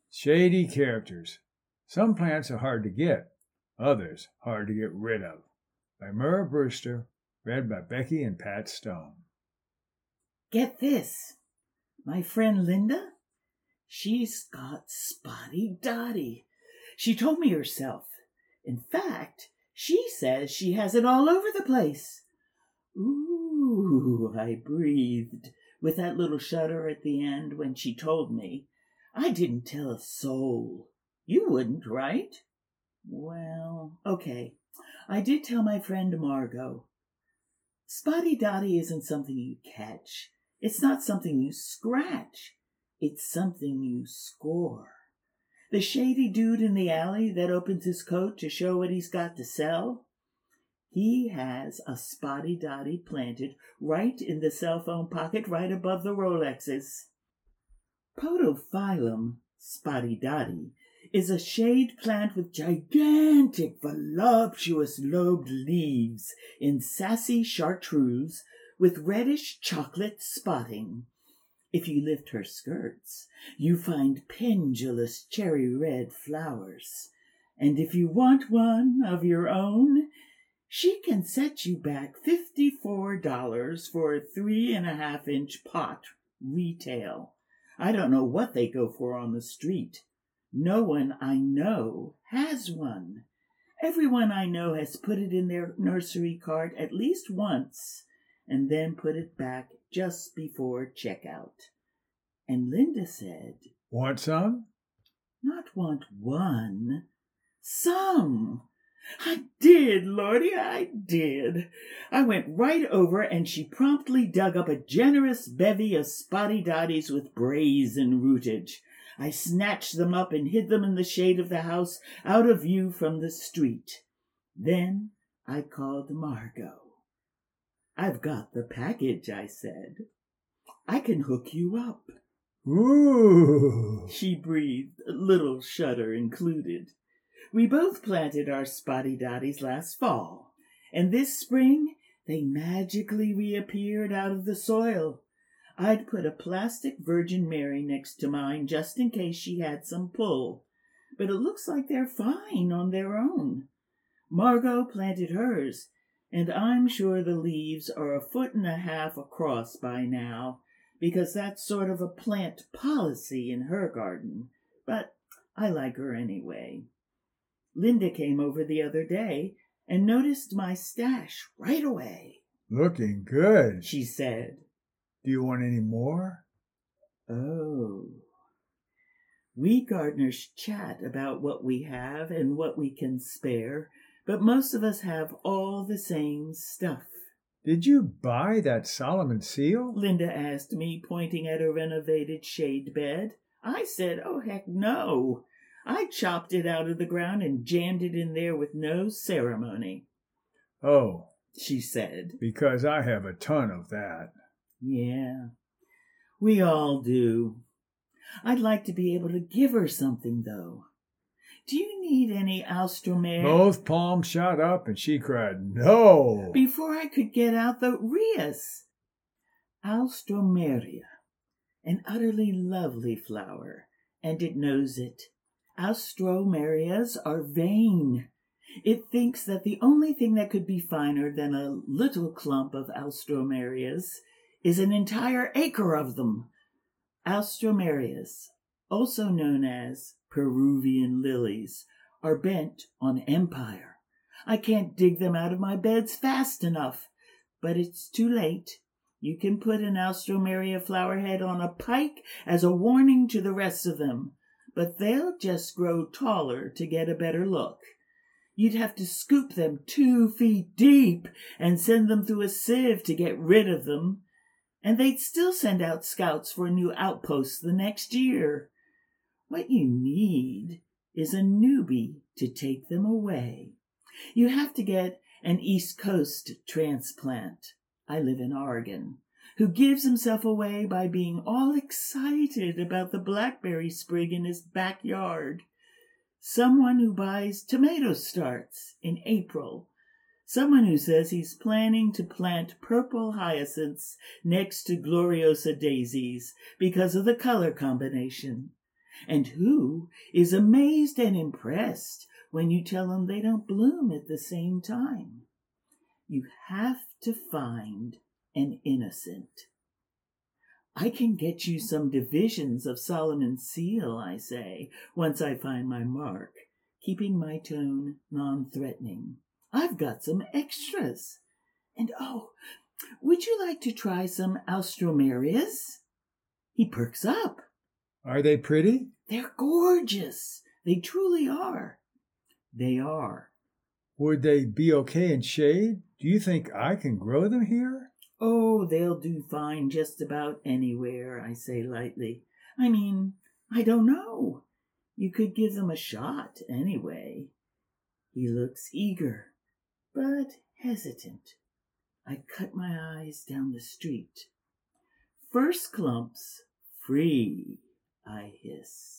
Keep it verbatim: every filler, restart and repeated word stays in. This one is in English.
Shady characters. Some plants are hard to get, others hard to get rid of. By Murrah Brewster, read by Becky and Pat Stone. Get this. My friend Linda, she's got Spotty Dotty. She told me herself. In fact, she says she has it all over the place. Ooh, I breathed with that little shudder at the end when she told me. I didn't tell a soul. You wouldn't, right? Well, okay. I did tell my friend Margot. Spotty Dotty isn't something you catch. It's not something you scratch. It's something you score. The shady dude in the alley that opens his coat to show what he's got to sell, he has a Spotty Dotty planted right in the cell phone pocket right above the Rolexes. Podophyllum Spotty Dotty is a shade plant with gigantic, voluptuous lobed leaves in sassy chartreuse with reddish chocolate spotting. If you lift her skirts, you find pendulous cherry red flowers. And if you want one of your own, she can set you back fifty-four dollars for a three and a half inch pot, retail. I don't know what they go for on the street. No one I know has one. Everyone I know has put it in their nursery cart at least once and then put it back just before checkout. And Linda said, Want some? Not want one, some. I did, Lordy, I did. I went right over and she promptly dug up a generous bevy of Spotty Dotties with brazen rootage. I snatched them up and hid them in the shade of the house out of view from the street. Then I called Margot. I've got the package, I said. I can hook you up. Ooh, she breathed, a little shudder included. We both planted our Spotty Dotties last fall, and this spring they magically reappeared out of the soil. I'd put a plastic Virgin Mary next to mine just in case she had some pull, but it looks like they're fine on their own. Margot planted hers, and I'm sure the leaves are a foot and a half across by now, because that's sort of a plant policy in her garden, but I like her anyway. Linda came over the other day and noticed my stash right away. Looking good, she said. Do you want any more? Oh. We gardeners chat about what we have and what we can spare, but most of us have all the same stuff. Did you buy that Solomon seal? Linda asked me, pointing at a renovated shade bed. I said, oh, heck no. I chopped it out of the ground and jammed it in there with no ceremony. Oh, she said. Because I have a ton of that. Yeah, we all do. I'd like to be able to give her something, though. Do you need any Alstroemeria? Both palms shot up and she cried, no! Before I could get out the Rias. Alstroemeria, an utterly lovely flower, and it knows it. Alstroemerias are vain. It thinks that the only thing that could be finer than a little clump of Alstroemerias is an entire acre of them. Alstroemerias, also known as Peruvian lilies, are bent on empire. I can't dig them out of my beds fast enough, but it's too late. You can put an Alstroemeria flowerhead on a pike as a warning to the rest of them, but they'll just grow taller to get a better look. You'd have to scoop them two feet deep and send them through a sieve to get rid of them, and they'd still send out scouts for a new outpost the next year. What you need is a newbie to take them away. You have to get an East Coast transplant. I live in Oregon, who gives himself away by being all excited about the blackberry sprig in his backyard. Someone who buys tomato starts in April. Someone who says he's planning to plant purple hyacinths next to Gloriosa daisies because of the color combination. And who is amazed and impressed when you tell them they don't bloom at the same time? You have to find an innocent. I can get you some divisions of Solomon's seal, I say, once I find my mark, keeping my tone non-threatening. I've got some extras. And oh, would you like to try some alstromerias? He perks up. Are they pretty? They're gorgeous. They truly are. They are. Would they be okay in shade? Do you think I can grow them here? Oh, they'll do fine just about anywhere, I say lightly. I mean, I don't know. You could give them a shot anyway. He looks eager, but hesitant. I cut my eyes down the street. First clumps, free, I hiss.